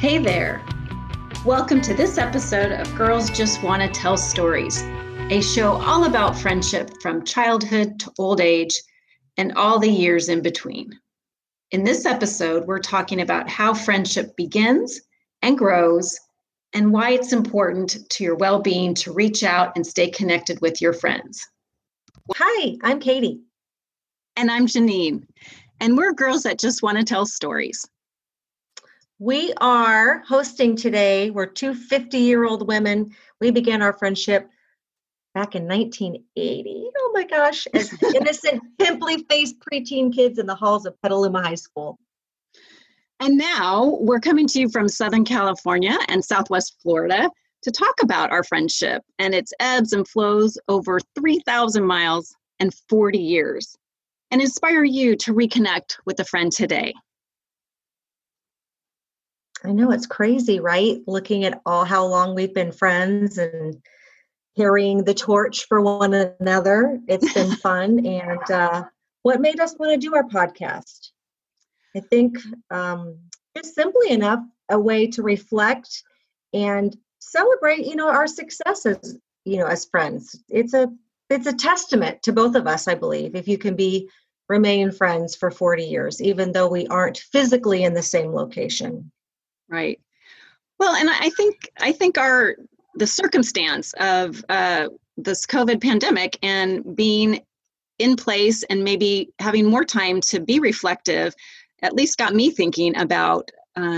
Hey there. Welcome to this episode of Girls Just Want to Tell Stories, a show all about friendship from childhood to old age and all the years in between. In this episode, we're talking about how friendship begins and grows and why it's important to your well-being to reach out and stay connected with your friends. Hi, I'm Katie. And I'm Janine. And we're girls that just want to tell stories. We are hosting today. We're two 50-year-old women. We began our friendship back in 1980. Oh my gosh, as innocent, pimply-faced preteen kids in the halls of Petaluma High School. And now we're coming to you from Southern California and Southwest Florida to talk about our friendship and its ebbs and flows over 3,000 miles and 40 years, and inspire you to reconnect with a friend today. I know, it's crazy, right? Looking at how long we've been friends and carrying the torch for one another. It's been fun. And what made us want to do our podcast? I think just simply enough, a way to reflect and celebrate, our successes, as friends. It's a testament to both of us, I believe, if you can remain friends for 40 years, even though we aren't physically in the same location. Right. Well, and I think the circumstance of this COVID pandemic and being in place and maybe having more time to be reflective, at least got me thinking about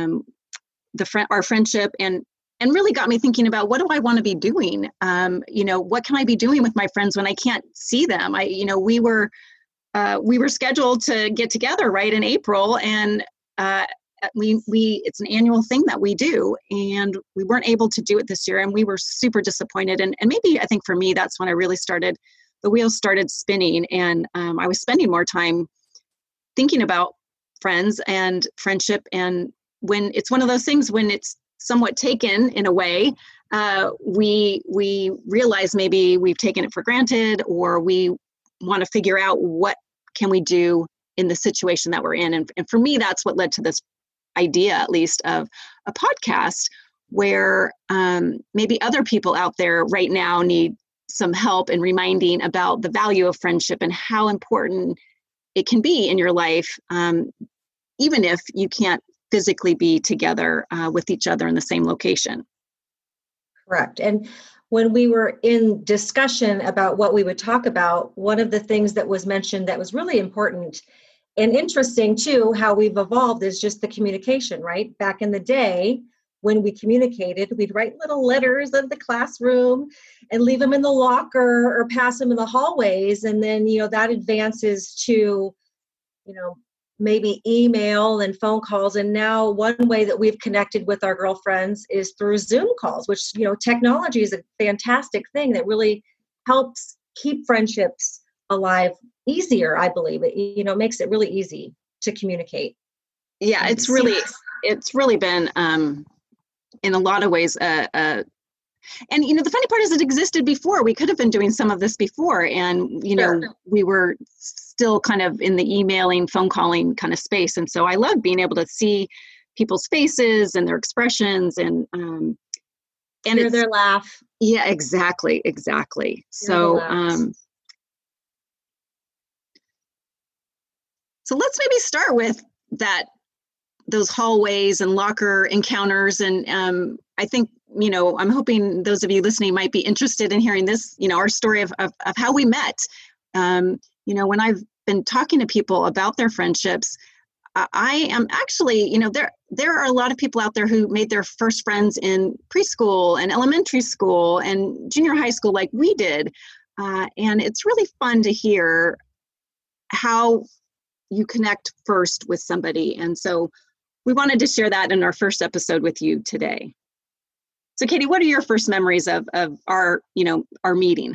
our friendship and really got me thinking about what do I want to be doing? What can I be doing with my friends when I can't see them? We were scheduled to get together right in April, and it's an annual thing that we do, and we weren't able to do it this year, and we were super disappointed. And maybe I think for me, that's when I really the wheels started spinning, and I was spending more time thinking about friends and friendship. And when it's one of those things, when it's somewhat taken in a way, we realize maybe we've taken it for granted, or we want to figure out what can we do in the situation that we're in. And for me, that's what led to this idea, at least, of a podcast where maybe other people out there right now need some help in reminding about the value of friendship and how important it can be in your life, even if you can't physically be together with each other in the same location. Correct. And when we were in discussion about what we would talk about, one of the things that was mentioned that was really important and interesting too, how we've evolved, is just the communication, right? Back in the day, when we communicated, we'd write little letters of the classroom and leave them in the locker or pass them in the hallways. And then, that advances to, maybe email and phone calls. And now one way that we've connected with our girlfriends is through Zoom calls, which, technology is a fantastic thing that really helps keep friendships alive easier, I believe. It makes it really easy to communicate. Yeah, it's really been in a lot of ways and the funny part is it existed before. We could have been doing some of this before, and Sure. We were still kind of in the emailing, phone calling kind of space. And so I love being able to see people's faces and their expressions and hear their laugh. Yeah, exactly. So so let's maybe start with those hallways and locker encounters. And I think, I'm hoping those of you listening might be interested in hearing this, our story of how we met. When I've been talking to people about their friendships, I am actually, there are a lot of people out there who made their first friends in preschool and elementary school and junior high school like we did. And it's really fun to hear how you connect first with somebody. And so we wanted to share that in our first episode with you today. So Katie, what are your first memories of our meeting?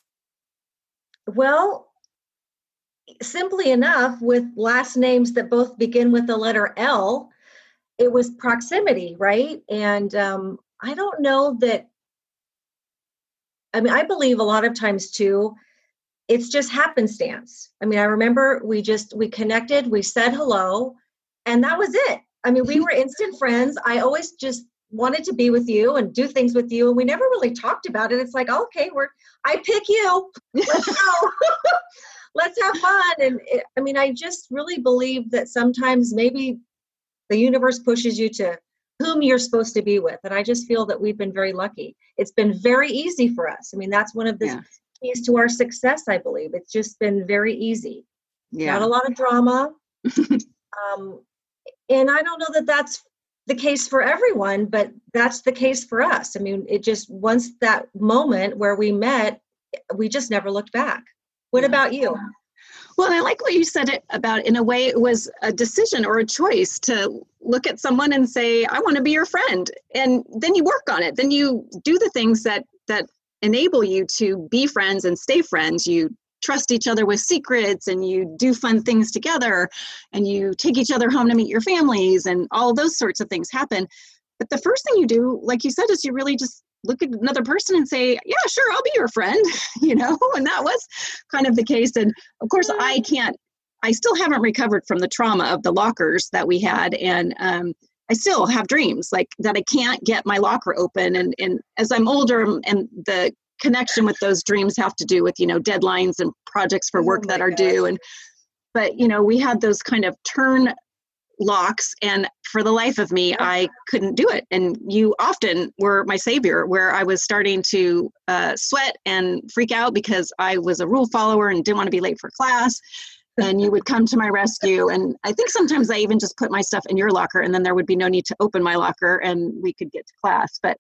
Well, simply enough, with last names that both begin with the letter L, it was proximity, right? And I don't know that, I believe a lot of times too, it's just happenstance. I remember we connected, we said hello, and that was it. I mean, we were instant friends. I always just wanted to be with you and do things with you. And we never really talked about it. It's like, okay, I pick you. Let's go. Let's have fun. And I just really believe that sometimes maybe the universe pushes you to whom you're supposed to be with. And I just feel that we've been very lucky. It's been very easy for us. I mean, that's one of the keys to our success, I believe. It's just been very easy. Yeah. Not a lot of drama. And I don't know that that's the case for everyone, but that's the case for us. I mean, it just, once that moment where we met, we just never looked back. What about you? Well, and I like what you said about, in a way, it was a decision or a choice to look at someone and say, I want to be your friend. And then you work on it. Then you do the things that enable you to be friends and stay friends. You trust each other with secrets, and you do fun things together, and you take each other home to meet your families, and all those sorts of things happen. But the first thing you do, like you said, is you really just look at another person and say, yeah, sure, I'll be your friend, and that was kind of the case. And of course, I still haven't recovered from the trauma of the lockers that we had. And I still have dreams like that. I can't get my locker open. And as I'm older, and the connection with those dreams have to do with, deadlines and projects for work that are due. But we had those kind of turn locks, and for the life of me, I couldn't do it. And you often were my savior, where I was starting to sweat and freak out because I was a rule follower and didn't want to be late for class. And you would come to my rescue. And I think sometimes I even just put my stuff in your locker, and then there would be no need to open my locker and we could get to class. But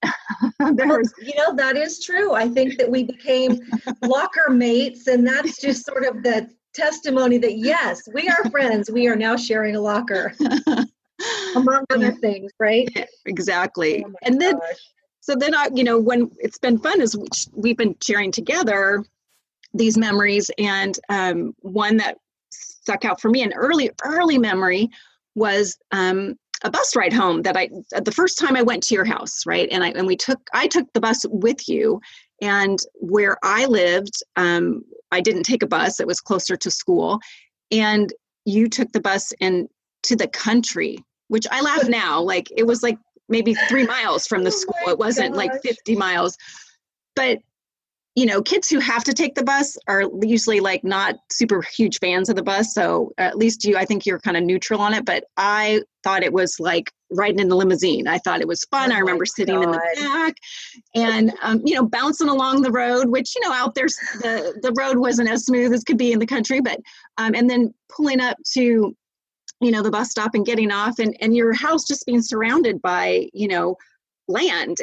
that is true. I think that we became locker mates, and that's just sort of the testimony that, yes, we are friends. We are now sharing a locker, among other things, right? Yeah, exactly. Oh, and then, so then when it's been fun is we've been sharing together these memories. And one that stuck out for me, an early memory, was a bus ride home that the first time I went to your house, right? And I took the bus with you, and where I lived, I didn't take a bus. It was closer to school, and you took the bus into the country, which I laugh now. Like, it was like maybe 3 miles from the school. It wasn't like 50 miles, but kids who have to take the bus are usually like not super huge fans of the bus. So at least I think you're kind of neutral on it, but I thought it was like riding in the limousine. I thought it was fun. I remember sitting in the back and, bouncing along the road, which, out there's the road wasn't as smooth as could be in the country, but, and then pulling up to, the bus stop and getting off, and your house just being surrounded by, land.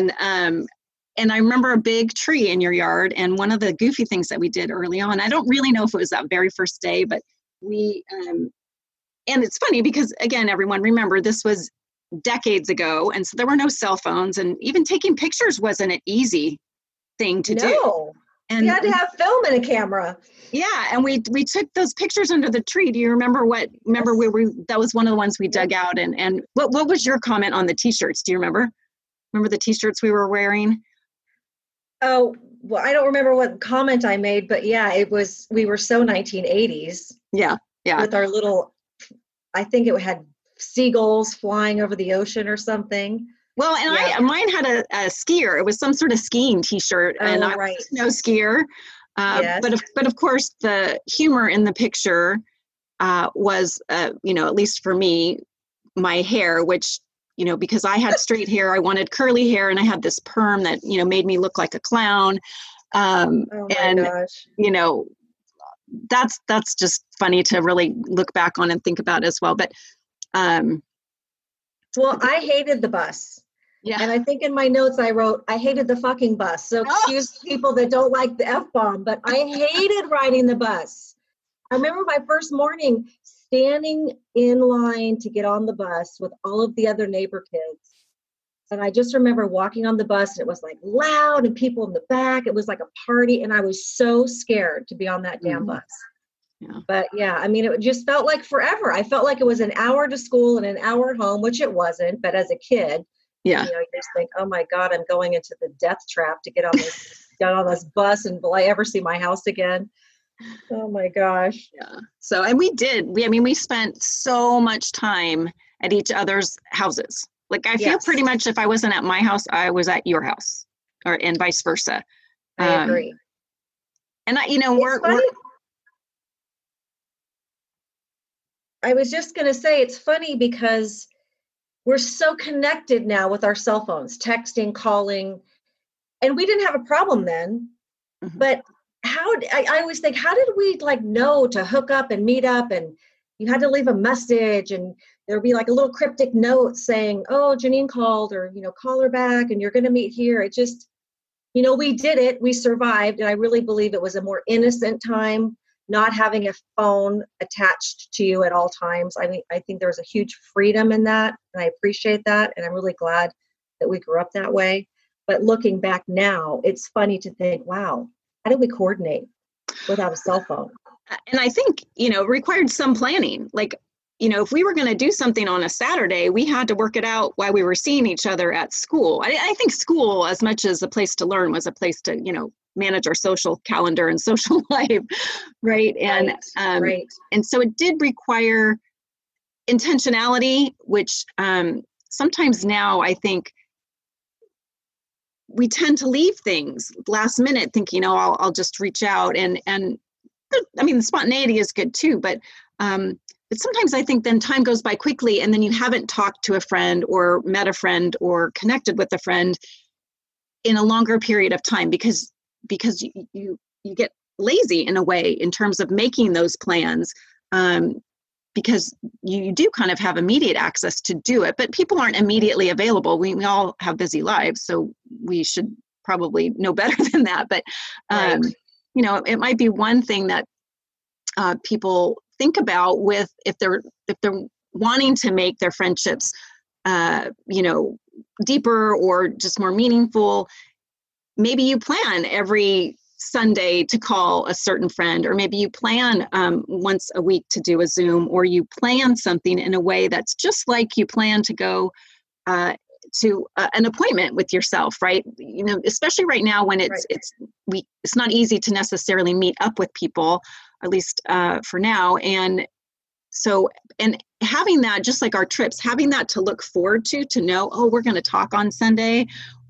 And I remember a big tree in your yard. And one of the goofy things that we did early on, I don't really know if it was that very first day, but we, and it's funny because, again, everyone, remember, this was decades ago. And so there were no cell phones, and even taking pictures wasn't an easy thing to do. And you had to have film and a camera. Yeah. And we took those pictures under the tree. Do you remember where that was one of the ones we dug out. And what was your comment on the t-shirts? Do you remember? Remember the t-shirts we were wearing? Oh, well, I don't remember what comment I made, but yeah, we were so 1980s. Yeah. Yeah. With our little, I think it had seagulls flying over the ocean or something. Well, and mine had a skier. It was some sort of skiing t-shirt, and I was no skier. Yes. But of course the humor in the picture was, at least for me, my hair, which, because I had straight hair, I wanted curly hair, and I had this perm that, made me look like a clown. Gosh. That's just funny to really look back on and think about as well. But, well, I hated the bus. Yeah. And I think in my notes I wrote, I hated the fucking bus. So excuse people that don't like the F-bomb, but I hated riding the bus. I remember my first morning standing in line to get on the bus with all of the other neighbor kids. And I just remember walking on the bus, and it was like loud and people in the back. It was like a party. And I was so scared to be on that damn bus. Yeah. But yeah, it just felt like forever. I felt like it was an hour to school and an hour home, which it wasn't. But as a kid, you just think, oh my God, I'm going into the death trap to get on this bus, and will I ever see my house again? Oh my gosh. Yeah. So, and we spent so much time at each other's houses. Like I feel Yes. pretty much if I wasn't at my house, I was at your house, and vice versa. I agree. And It's funny. I was just going to say, it's funny because we're so connected now with our cell phones, texting, calling, and we didn't have a problem then. Mhm. But I always think, how did we know to hook up and meet up? And you had to leave a message, and there'd be like a little cryptic note saying, oh, Janine called, or, call her back and you're going to meet here. It just, we did it, we survived. And I really believe it was a more innocent time, not having a phone attached to you at all times. I mean, I think there's a huge freedom in that, and I appreciate that. And I'm really glad that we grew up that way. But looking back now, it's funny to think, wow, how did we coordinate without a cell phone? And I think, it required some planning. Like, if we were going to do something on a Saturday, we had to work it out while we were seeing each other at school. I think school, as much as a place to learn, was a place to, manage our social calendar and social life, right? And right. And so it did require intentionality, which sometimes now I think we tend to leave things last minute thinking, I'll just reach out. And I mean, the spontaneity is good too, but sometimes I think then time goes by quickly, and then you haven't talked to a friend or met a friend or connected with a friend in a longer period of time because you get lazy in a way in terms of making those plans, because you do kind of have immediate access to do it, but people aren't immediately available. We all have busy lives, so we should probably know better than that. But, Right. It might be one thing that people think about with if they're wanting to make their friendships, deeper or just more meaningful. Maybe you plan every Sunday to call a certain friend, or maybe you plan once a week to do a Zoom, or you plan something in a way that's just like you plan to go to an appointment with yourself, right? Especially right now when it's not easy to necessarily meet up with people, at least for now. And so, and having that, just like our trips, having that to look forward to know, oh, we're going to talk on Sunday,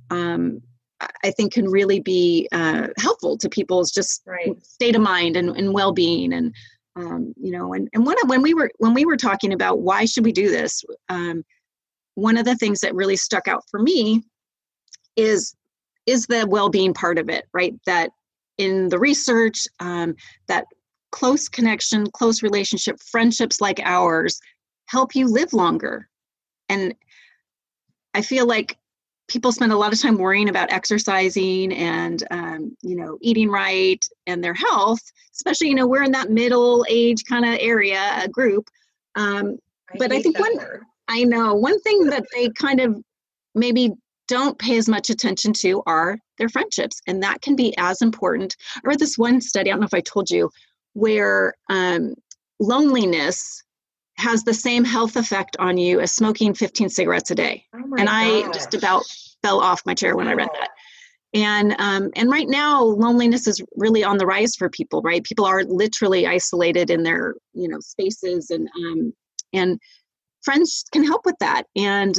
I think can really be helpful to people's just state of mind and well-being. And, and when we were talking about why should we do this, one of the things that really stuck out for me is the well-being part of it, right? That in the research, that close connection, close relationship, friendships like ours help you live longer. And I feel like people spend a lot of time worrying about exercising and, eating right and their health, especially, we're in that middle age kind of area, group. But I think one thing that they kind of maybe don't pay as much attention to are their friendships. And that can be as important. I read this one study, I don't know if I told you, where loneliness has the same health effect on you as smoking 15 cigarettes a day. And I just about fell off my chair when I read that. And right now, loneliness is really on the rise for people, right? People are literally isolated in their, spaces, and friends can help with that. And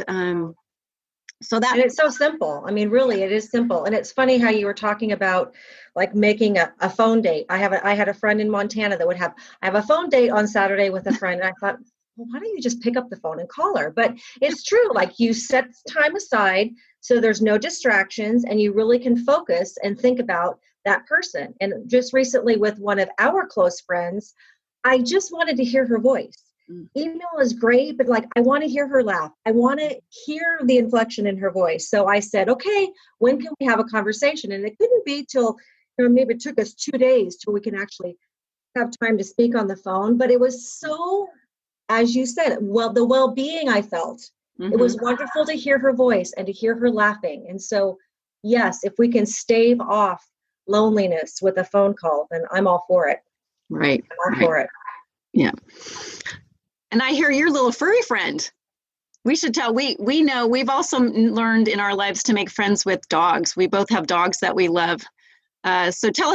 so that. And it's so simple. I mean, really, it is simple. And it's funny how you were talking about like making a phone date. I had a friend in Montana that I have a phone date on Saturday with a friend. And I thought, well, why don't you just pick up the phone and call her? But it's true. Like you set time aside so there's no distractions and you really can focus and think about that person. And just recently with one of our close friends, I just wanted to hear her voice. Email is great, but I want to hear her laugh. I want to hear the inflection in her voice. So I said, okay, when can we have a conversation? And it couldn't be till, maybe it took us 2 days till we can actually have time to speak on the phone. But it was so, as you said, the well-being I felt. Mm-hmm. It was wonderful to hear her voice and to hear her laughing. And so, yes, if we can stave off loneliness with a phone call, then I'm all for it. Right. I'm all for it. Yeah. And I hear your little furry friend. We should tell, we know we've also learned in our lives to make friends with dogs. We both have dogs that we love. So tell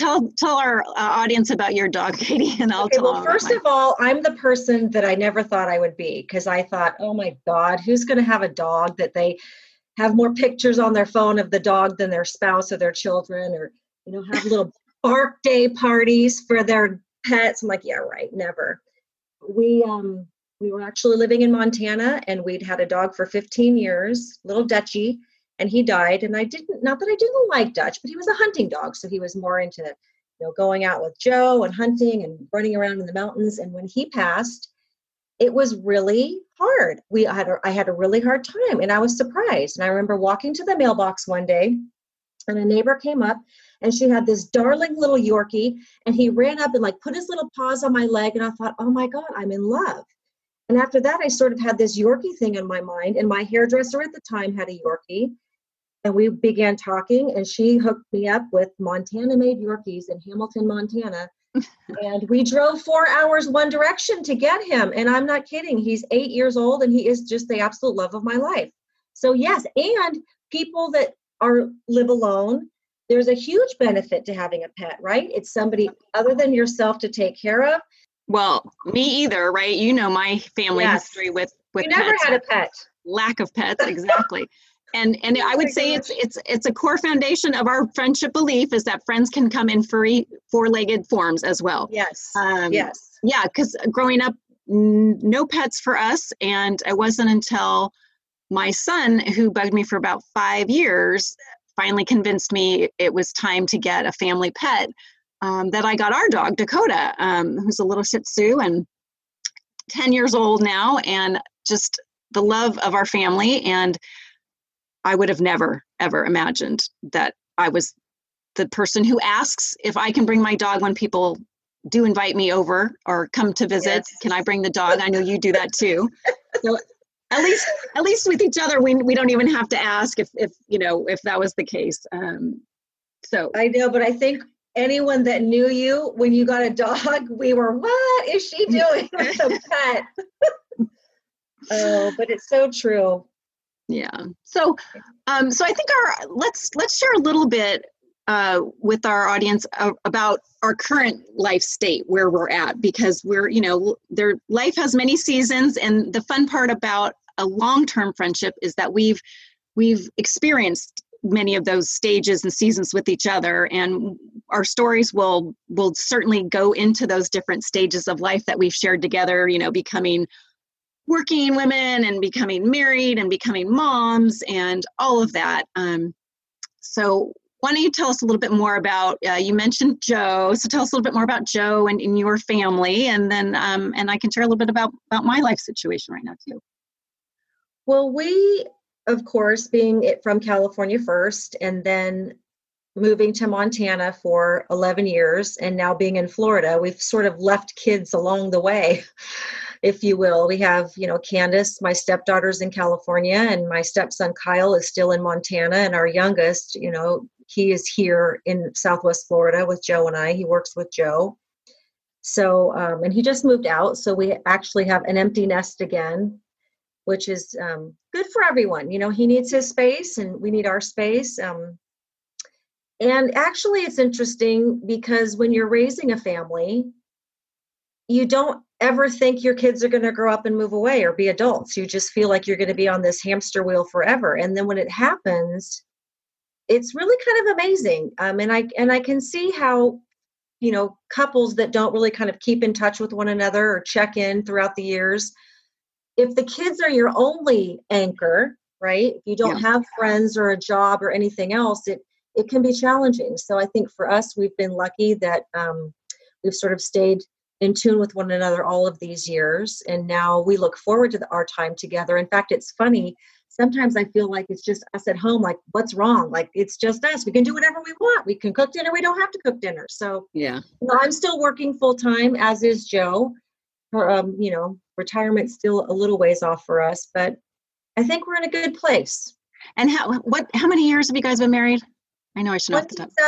our audience about your dog, Katie, and I'll tell them. First of all, I'm the person that I never thought I would be, because I thought, oh my God, who's going to have a dog that they have more pictures on their phone of the dog than their spouse or their children, or, have little bark day parties for their pets. I'm like, yeah, right. Never. We were actually living in Montana, and we'd had a dog for 15 years, little Dutchie, and he died. And not that I didn't like Dutch, but he was a hunting dog. So he was more into, going out with Joe and hunting and running around in the mountains. And when he passed, it was really hard. I had a really hard time, and I was surprised. And I remember walking to the mailbox one day, and a neighbor came up, and she had this darling little Yorkie, and he ran up and put his little paws on my leg. And I thought, oh my God, I'm in love. And after that, I sort of had this Yorkie thing in my mind, and my hairdresser at the time had a Yorkie, and we began talking, and she hooked me up with Montana-made Yorkies in Hamilton, Montana. And we drove 4 hours one direction to get him. And I'm not kidding. He's 8 years old, and he is just the absolute love of my life. So yes, and people that live alone, there's a huge benefit to having a pet, right? It's somebody other than yourself to take care of. Well, me either, right? My family history with you never pets. Had a pet. Lack of pets, exactly. And I would say it's a core foundation of our friendship belief is that friends can come in four-legged forms as well. Yes. Yes. Yeah, because growing up, no pets for us, and it wasn't until my son, who bugged me for about 5 years, finally convinced me it was time to get a family pet, that I got our dog, Dakota, who's a little Shih Tzu and 10 years old now, and just the love of our family. And I would have never, ever imagined that I was the person who asks if I can bring my dog when people do invite me over or come to visit. Yes. Can I bring the dog? I know you do that too. So at least with each other, we don't even have to ask if that was the case. So I know, but I think anyone that knew you when you got a dog, we were, what is she doing with a pet? Oh, but it's so true. Yeah. So I think let's share a little bit with our audience about our current life state where we're at, because life has many seasons, and the fun part about a long-term friendship is that we've experienced many of those stages and seasons with each other, and our stories will certainly go into those different stages of life that we've shared together, becoming working women and becoming married and becoming moms and all of that. So why don't you tell us a little bit more about, you mentioned Joe, so tell us a little bit more about Joe and your family, and then and I can share a little bit about my life situation right now too. Well, we, of course, being from California first, and then moving to Montana for 11 years, and now being in Florida, we've sort of left kids along the way, if you will. We have, Candace, my stepdaughter's in California, and my stepson Kyle is still in Montana, and our youngest, he is here in Southwest Florida with Joe and I. He works with Joe. So, and he just moved out, so we actually have an empty nest again, which is good for everyone. He needs his space, and we need our space. And actually, it's interesting because when you're raising a family, you don't ever think your kids are going to grow up and move away or be adults. You just feel like you're going to be on this hamster wheel forever. And then when it happens, it's really kind of amazing. And I can see how, couples that don't really kind of keep in touch with one another or check in throughout the years, if the kids are your only anchor, right? If you don't have friends or a job or anything else, it can be challenging. So I think for us, we've been lucky that we've sort of stayed in tune with one another all of these years. And now we look forward to our time together. In fact, it's funny. Sometimes I feel like it's just us at home. Like, what's wrong? Like, it's just us. We can do whatever we want. We can cook dinner. We don't have to cook dinner. So yeah, I'm still working full time, as is Joe. Her, retirement's still a little ways off for us, but I think we're in a good place. And how many years have you guys been married? I know I should know.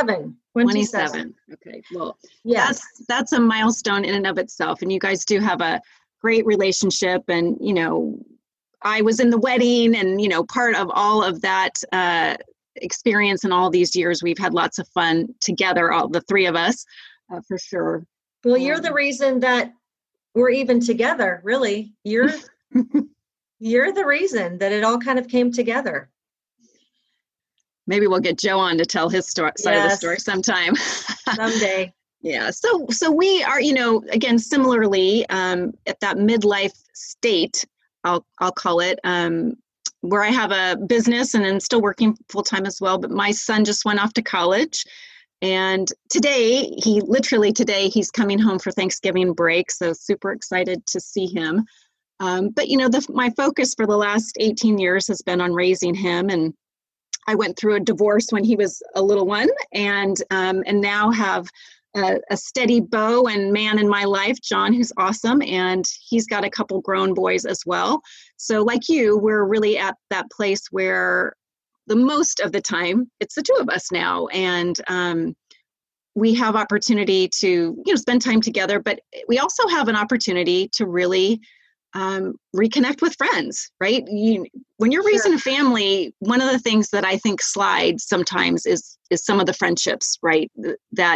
27. Okay. Well, yes, that's a milestone in and of itself. And you guys do have a great relationship. And, I was in the wedding, and, part of all of that experience in all these years. We've had lots of fun together, all the three of us, for sure. Well, you're the reason that we're even together, really. You're the reason that it all kind of came together. Maybe we'll get Joe on to tell his side of the story sometime. Someday. Yeah. So we are, again, similarly, at that midlife state, I'll call it, where I have a business and I'm still working full time as well. But my son just went off to college. And today, he's coming home for Thanksgiving break. So super excited to see him. But, my focus for the last 18 years has been on raising him. And I went through a divorce when he was a little one, and now have a steady beau and man in my life, John, who's awesome. And he's got a couple grown boys as well. So like you, we're really at that place where the most of the time it's the two of us now. And we have opportunity to, spend time together, but we also have an opportunity to really reconnect with friends, right? When you're raising a family, one of the things that I think slides sometimes is some of the friendships, right? That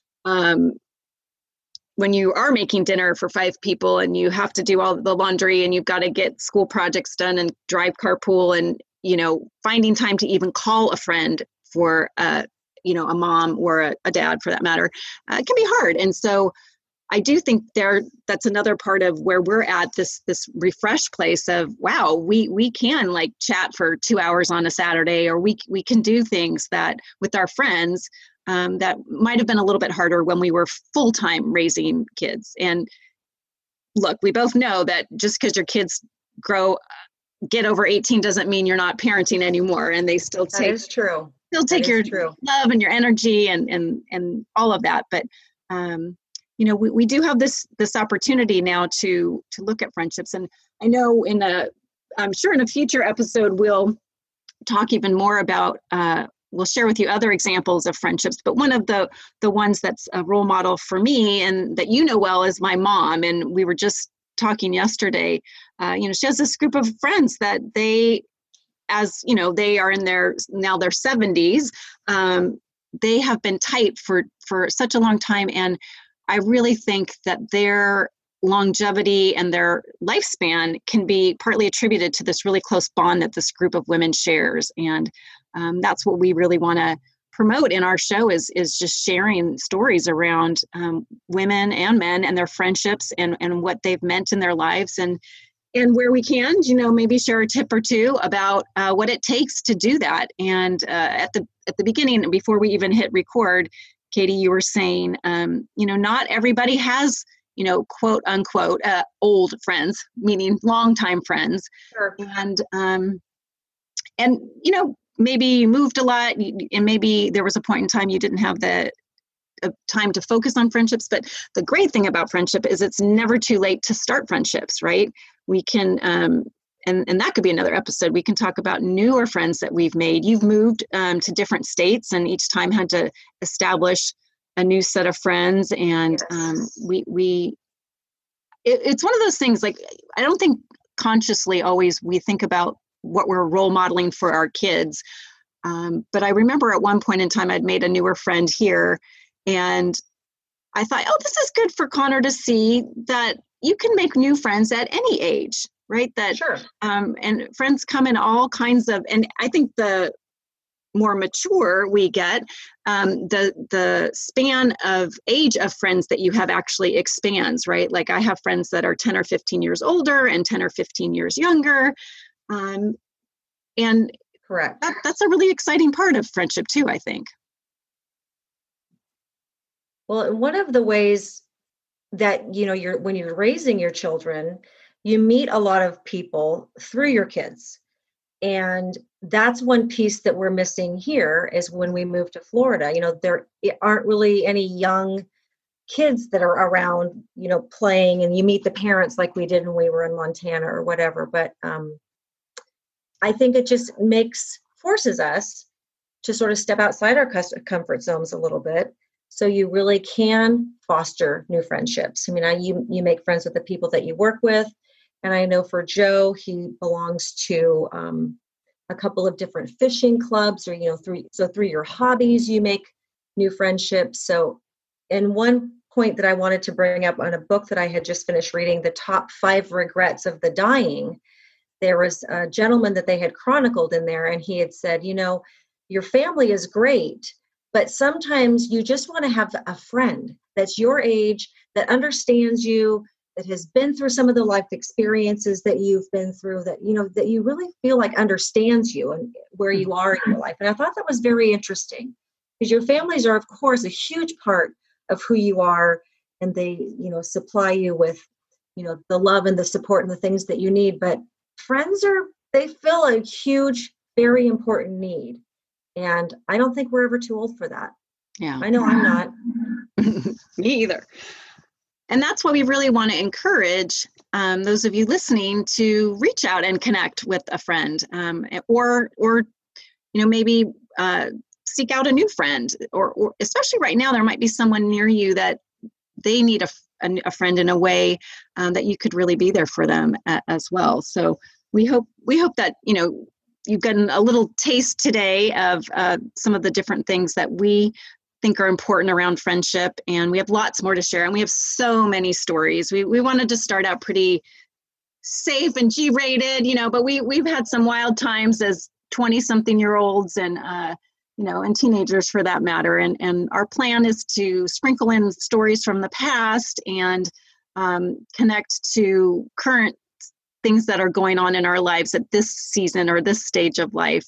when you are making dinner for 5 people and you have to do all the laundry and you've got to get school projects done and drive carpool and, finding time to even call a friend for, a mom or a dad for that matter, can be hard. And so I do think that's another part of where we're at, this refreshed place of, wow, we can like chat for 2 hours on a Saturday, or we can do things that with our friends that might have been a little bit harder when we were full-time raising kids. And look, we both know that just because your kids get over 18 doesn't mean you're not parenting anymore, and they still take that is true. Still take your love and your energy and all of that. But we do have this opportunity now to look at friendships. And I know I'm sure in a future episode we'll talk even more about. We'll share with you other examples of friendships, but one of the ones that's a role model for me and that well is my mom. And we were just talking yesterday. She has this group of friends that they are in their 70s. They have been tight for such a long time, and I really think that their longevity and their lifespan can be partly attributed to this really close bond that this group of women shares. And that's what we really want to promote in our show is just sharing stories around women and men and their friendships and what they've meant in their lives. And where we can, maybe share a tip or two about what it takes to do that. And at the beginning, before we even hit record, Katie, you were saying, not everybody has, quote unquote, old friends, meaning longtime friends. Sure. And maybe you moved a lot, and maybe there was a point in time you didn't have the time to focus on friendships. But the great thing about friendship is it's never too late to start friendships, right? We can, and that could be another episode. We can talk about newer friends that we've made. You've moved to different states and each time had to establish a new set of friends. And yes. It's one of those things, like, I don't think consciously always we think about what we're role modeling for our kids. But I remember at one point in time, I'd made a newer friend here, and I thought, oh, this is good for Connor to see that you can make new friends at any age, right? That, sure. And friends come in all kinds of, and I think the more mature we get, the span of age of friends that you have actually expands, right? Like I have friends that are 10 or 15 years older and 10 or 15 years younger. And correct. That's a really exciting part of friendship too, I think. Well, one of the ways that, when you're raising your children, you meet a lot of people through your kids. And that's one piece that we're missing here is when we move to Florida, there aren't really any young kids that are around, playing, and you meet the parents like we did when we were in Montana or whatever. But I think it just forces us to sort of step outside our comfort zones a little bit. So you really can foster new friendships. I mean, you make friends with the people that you work with. And I know for Joe, he belongs to a couple of different fishing clubs, or, through your hobbies, you make new friendships. So, and one point that I wanted to bring up on a book that I had just finished reading, The Top 5 Regrets of the Dying, there was a gentleman that they had chronicled in there, and he had said, your family is great, but sometimes you just want to have a friend that's your age, that understands you, that has been through some of the life experiences that you've been through, that you really feel like understands you and where you are in your life. And I thought that was very interesting, because your families are, of course, a huge part of who you are, and they, supply you with, the love and the support and the things that you need. But friends they fill a huge, very important need. And I don't think we're ever too old for that. Yeah. I know I'm not. Me either. And that's why we really want to encourage those of you listening to reach out and connect with a friend, or maybe seek out a new friend, or especially right now, there might be someone near you that they need a friend in a way that you could really be there for them as well. So we hope that, you've gotten a little taste today of some of the different things that we think are important around friendship, and we have lots more to share, and we have so many stories. We wanted to start out pretty safe and G-rated, but we've had some wild times as 20-something-year-olds and and teenagers for that matter, and our plan is to sprinkle in stories from the past and connect to current things that are going on in our lives at this season or this stage of life.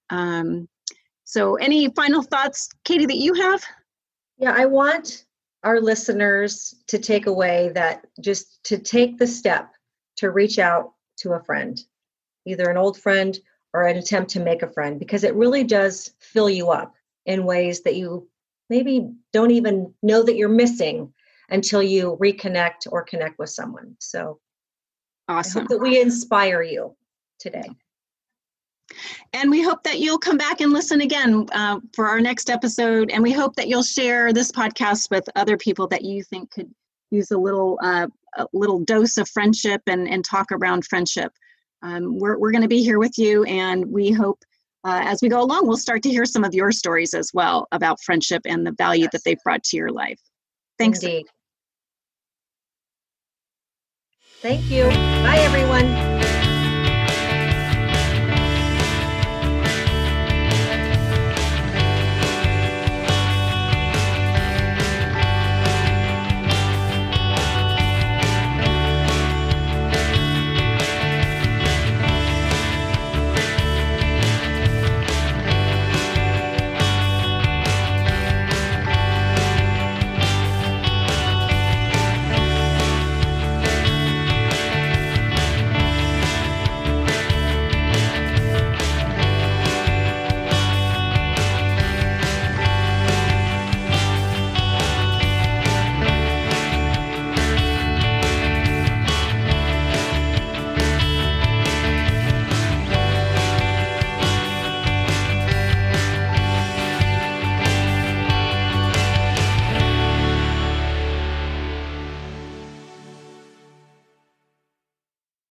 So any final thoughts, Katie, that you have? Yeah, I want our listeners to take away that, just to take the step to reach out to a friend, either an old friend or an attempt to make a friend, because it really does fill you up in ways that you maybe don't even know that you're missing until you reconnect or connect with someone. So awesome. I hope that we inspire you today. And we hope that you'll come back and listen again for our next episode. And we hope that you'll share this podcast with other people that you think could use a little dose of friendship and talk around friendship. We're going to be here with you, and we hope as we go along, we'll start to hear some of your stories as well about friendship and the value that they've brought to your life. Thanks. Indeed. Thank you. Bye, everyone.